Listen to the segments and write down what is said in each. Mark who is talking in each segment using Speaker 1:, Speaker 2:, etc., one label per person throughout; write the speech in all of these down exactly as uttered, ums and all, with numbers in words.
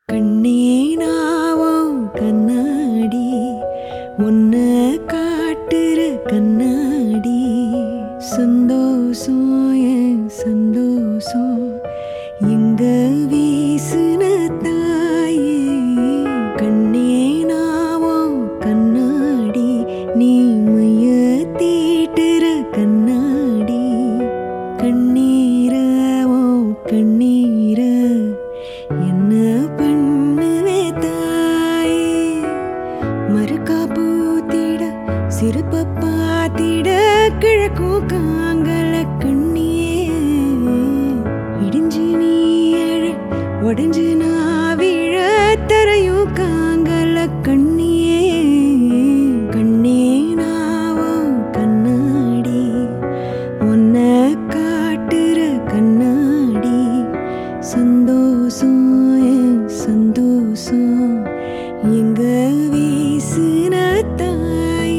Speaker 1: கண்ணே நாவோ கண்ணாடி உன்ன காட்டுற கண்ணாடி சந்தோஷம் என் சந்தோஷம் எங்க வீசுன தாயே கண்ணே நாவோ கண்ணாடி நீ மைய தீட்டுற கண்ணாடி கண்ணீர ஓ கண்ணீர என்ன பண்ணுவே தாயே மறுக்கா பூத்திட சிறப்ப பாத்திட கிழக்கும் காங்கல கண்ணியே இடிஞ்சு நீ அழ உடஞ்சு நான் விழ தரையும் காங்கல கண்ணியே கண்ணே நாவோ கண்ணாடி உன்ன காட்டுற கண்ணாடி சந்தோஷம் என் சந்தோஷம் எங்க வீசுன தாயே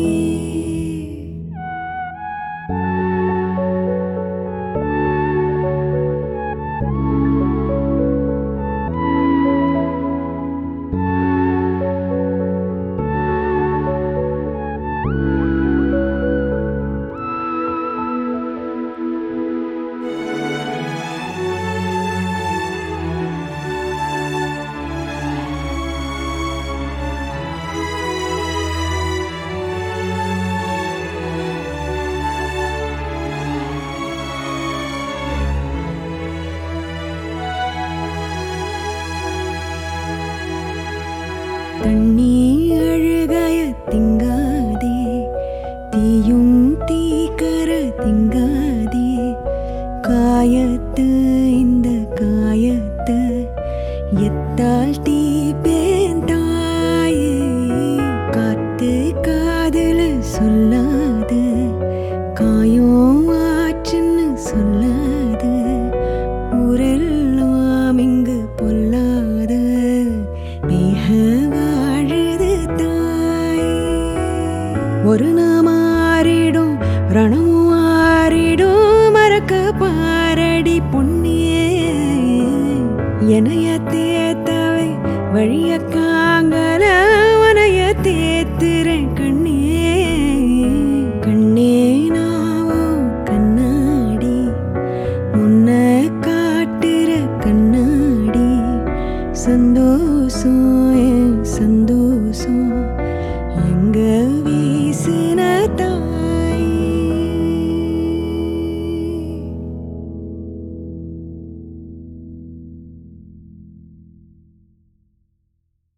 Speaker 1: தண்ணி அழுகாய திங்காதே தீயும் தீக்கர திங்காதே காயத்து இந்த காயத்து எத்தால் தீ பேந்தாயே காத்து காதல சொல்லாது காயம் ஆச்சுன்னு சொல்லாது ஊரெல்லாம் இங்கு பொல்லாத மிக வாழுது தாய் ஒரு நாள் மாறிடும் ரணமும் மாறிடும் மறக்க பாரடி பொன்னியே எனைய தேத்தவை வழிய காங்கல உனைய தேத்துறேன் கண்ணே கண்ணே நாவோ கண்ணாடி உன்ன காட்டுற கண்ணாடி சந்தோ